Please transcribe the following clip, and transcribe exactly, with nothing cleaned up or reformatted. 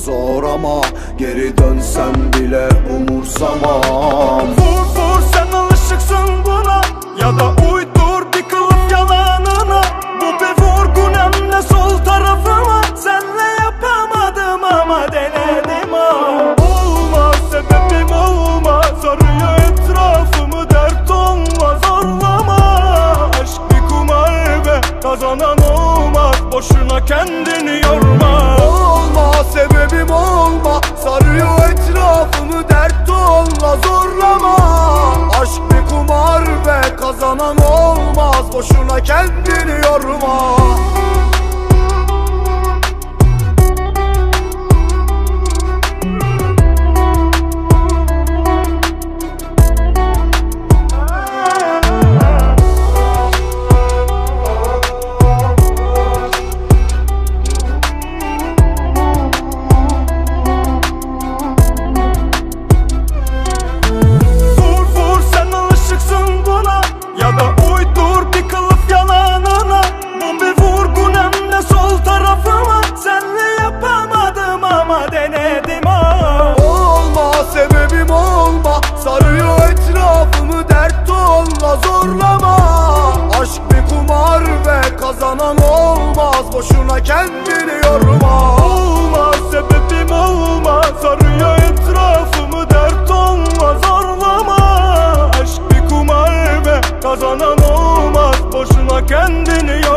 zor ama geri dönsem bile umursamam. Vur vur sen alışıksın buna, ya da uydur bir kılıf yalanına. Bu bir vurgun hem de sol tarafıma. Senle yapamadım ama denedim ha. Olmaz sebebim olmaz, arıyor etrafımı dert olmaz, zorlama. Aşk bir kumar ve kazanan olmaz, boşuna kendini yorma. Olma sebebim olma, sarıyor etrafımı dert olma, zorlama. Aşk bir kumar ve kazanan olmaz, boşuna kendini yorma. Sarıyor etrafımı dert olma, zorlama. Aşk bir kumar ve kazanan olmaz, boşuna kendini yorma. Olmaz sebebim olmaz, sarıyor etrafımı dert olma, zorlama. Aşk bir kumar ve kazanan olmaz, boşuna kendini yorma.